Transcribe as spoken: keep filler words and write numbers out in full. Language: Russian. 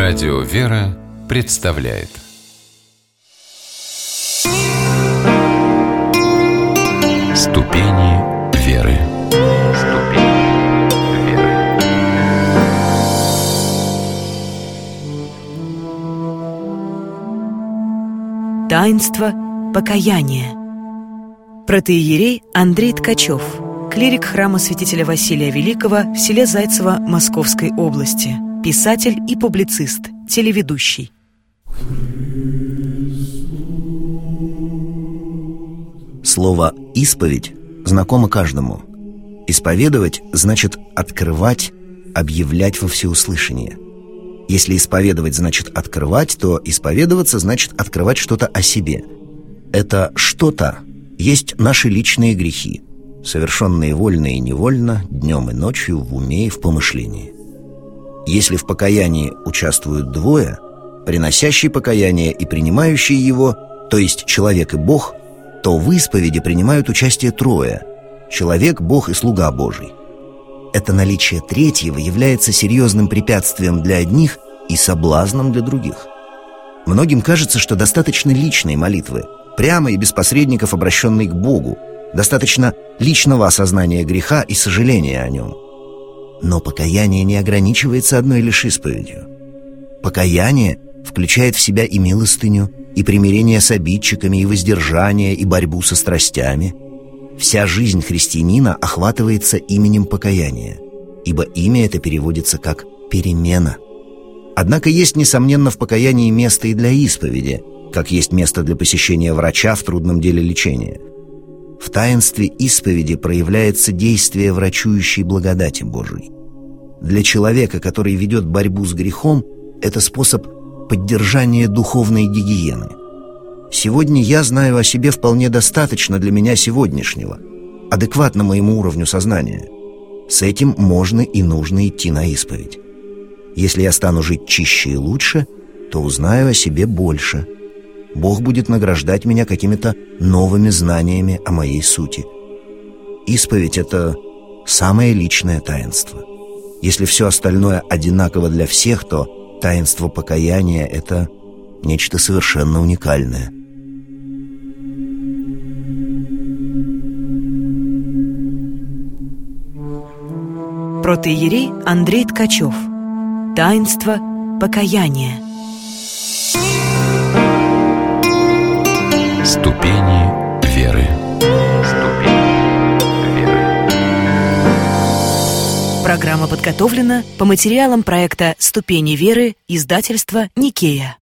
Радио «Вера» представляет Ступени веры. Ступени веры. Таинство покаяния. Протоиерей Андрей Ткачев, клирик храма святителя Василия Великого в селе Зайцево Московской области, писатель и публицист, телеведущий. Слово «исповедь» знакомо каждому. Исповедовать значит открывать, объявлять во всеуслышание. Если исповедовать значит открывать, то исповедоваться значит открывать что-то о себе. Это что-то есть наши личные грехи, совершенные вольно и невольно, днем и ночью, в уме и в помышлении. Если в покаянии участвуют двое, приносящий покаяние и принимающий его, то есть человек и Бог, то в исповеди принимают участие трое – человек, Бог и слуга Божий. Это наличие третьего является серьезным препятствием для одних и соблазном для других. Многим кажется, что достаточно личной молитвы, прямо и без посредников, обращенной к Богу, достаточно личного осознания греха и сожаления о нем. Но покаяние не ограничивается одной лишь исповедью. Покаяние включает в себя и милостыню, и примирение с обидчиками, и воздержание, и борьбу со страстями. Вся жизнь христианина охватывается именем покаяния, ибо имя это переводится как «перемена». Однако есть, несомненно, в покаянии место и для исповеди, как есть место для посещения врача в трудном деле лечения. В таинстве исповеди проявляется действие врачующей благодати Божией. Для человека, который ведет борьбу с грехом, это способ поддержания духовной гигиены. Сегодня я знаю о себе вполне достаточно для меня сегодняшнего, адекватно моему уровню сознания. С этим можно и нужно идти на исповедь. Если я стану жить чище и лучше, то узнаю о себе больше. Бог будет награждать меня какими-то новыми знаниями о моей сути. Исповедь — это самое личное таинство. Если все остальное одинаково для всех, то таинство покаяния — это нечто совершенно уникальное. Протоиерей Андрей Ткачев. Таинство покаяния. Ступени веры. Ступени веры. Программа подготовлена по материалам проекта «Ступени веры» издательства «Никея».